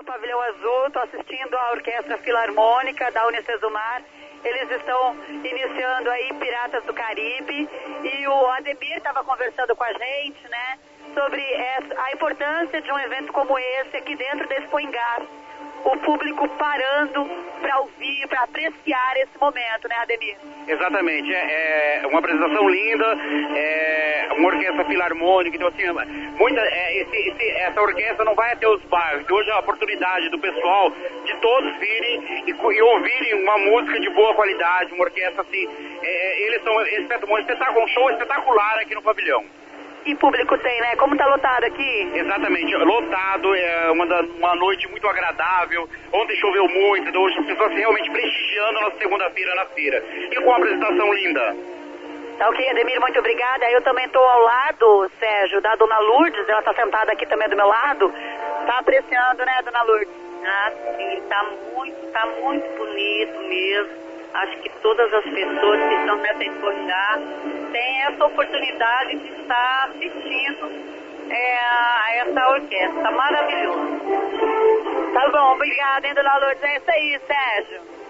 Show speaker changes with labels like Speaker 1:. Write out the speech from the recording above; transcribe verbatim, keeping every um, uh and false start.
Speaker 1: Pavilhão Azul, estou assistindo a Orquestra Filarmônica da Unicesumar. Eles estão iniciando aí Piratas do Caribe e o Ademir estava conversando com a gente, né, sobre essa, a importância de um evento como esse aqui dentro da Expo Engar. O público parando para ouvir, para apreciar esse momento, né, Ademir?
Speaker 2: Exatamente, é, é uma apresentação linda, é uma orquestra filarmônica, então assim, muita, é, esse, esse, essa orquestra não vai até os bairros, então hoje é a oportunidade do pessoal, de todos virem e, e ouvirem uma música de boa qualidade, uma orquestra assim, é, eles são um espetáculo, um show espetacular aqui no pavilhão.
Speaker 1: E público tem, né? Como tá lotado aqui?
Speaker 2: Exatamente, lotado, é uma, da, uma noite muito agradável. Ontem choveu muito, então hoje as pessoas realmente prestigiando a nossa segunda-feira na feira. E com uma apresentação linda.
Speaker 1: Tá ok, Ademir, muito obrigada. Eu também tô ao lado, Sérgio, da Dona Lourdes, ela tá sentada aqui também do meu lado. Tá apreciando, né, Dona Lourdes?
Speaker 3: Ah, sim, tá muito, tá muito bonito mesmo. Acho que todas as pessoas que estão nessa exposição têm essa oportunidade de estar assistindo é, a essa orquestra. Maravilhoso.
Speaker 1: Tá bom, obrigada, hein, Dona Lourdes. É isso aí, Sérgio.